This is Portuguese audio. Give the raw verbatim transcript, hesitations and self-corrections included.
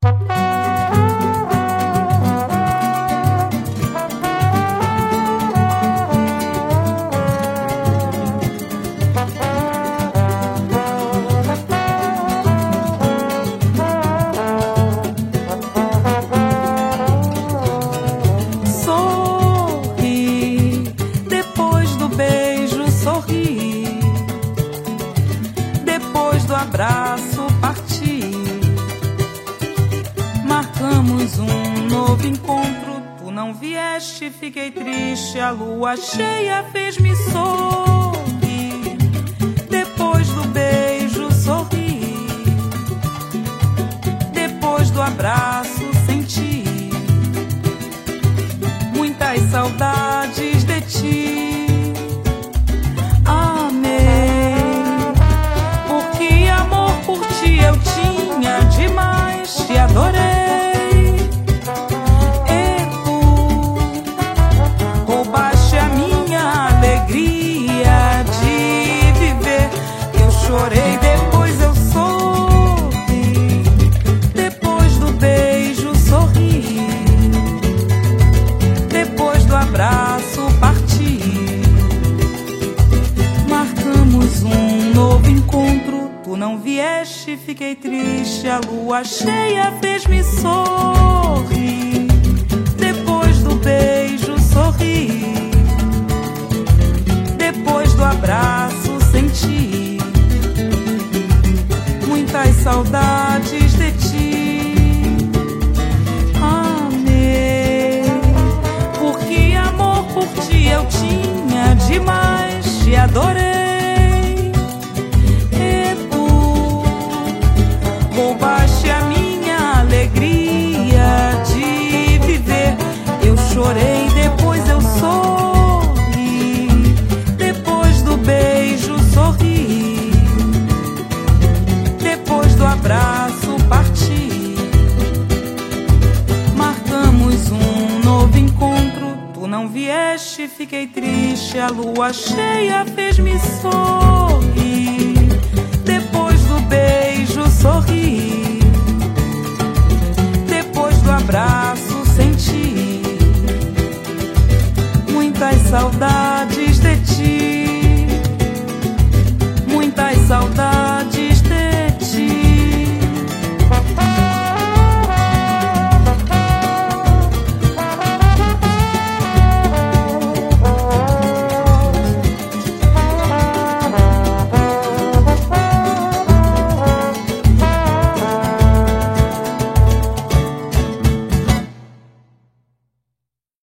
Abraço, parti. Marcamos um novo encontro. Tu não vieste, fiquei triste. A lua cheia fez-me sorrir. Depois do beijo, sorri. Depois do abraço, senti muitas saudades de ti. Eu tinha demais, te adorei. E tu roubaste a minha alegria de viver. Eu chorei, depois eu sorri. Depois do beijo, sorri. Depois do abraço, parti. Marcamos um novo encontro. Tu não vieste, fiquei triste. A lua cheia fez-me sorrir. Depois do beijo, sorri. Depois do abraço, senti muitas saudades de ti. Amei, porque amor por ti eu tinha demais. Te adorei. Roubaste a minha alegria de viver. Eu chorei, depois eu sorri. Depois do beijo, sorri. Depois do abraço, parti. Marcamos um novo encontro. Tu não vieste, fiquei triste. A lua cheia fez-me sorrir. Depois do beijo, sorri.